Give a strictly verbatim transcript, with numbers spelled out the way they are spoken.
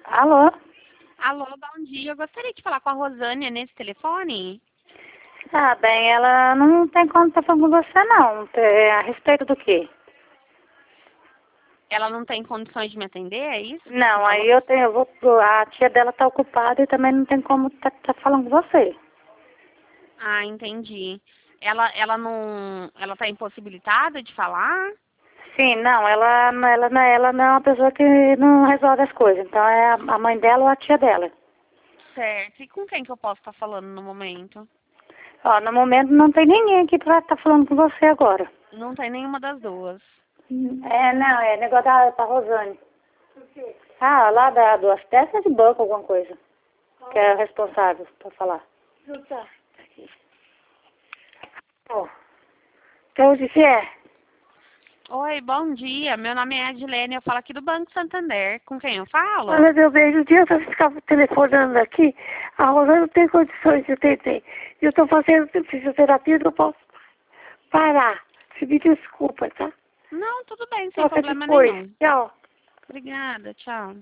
Alô? Alô, bom dia. Eu gostaria de falar com a Rosânia nesse telefone. Ah, bem, ela não tem como estar falando com você, não. É, a respeito do quê? Ela não tem condições de me atender, é isso? que você Não, aí falou? eu tenho, eu vou, a tia dela tá ocupada e também não tem como tá, tá falando com você. Ah, entendi. Ela, ela não, ela tá impossibilitada de falar? Sim, não, ela, ela, não- ela não é uma pessoa que não resolve as coisas. Então é a a mãe dela ou a tia dela. Certo. E com quem que eu posso estar falando no momento? Ó, no momento não tem ninguém aqui pra estar falando com você agora. Não tem nenhuma das duas. É, não, é negócio da, da Rosane. Ah, lá da, do Astessa de banco, alguma coisa. Que é o responsável pra falar. Ó, então o que que é? Oi, bom dia. Meu nome é Adilene, eu falo aqui do Banco Santander. Com quem eu falo? Olha, meu bem, no dia que eu ficava telefonando aqui, a Rosana não tem condições de atender. Eu estou fazendo fisioterapia, não posso parar. Você me desculpa, tá? Não, tudo bem, sem Toca problema depois. nenhum. Tchau. Obrigada, tchau.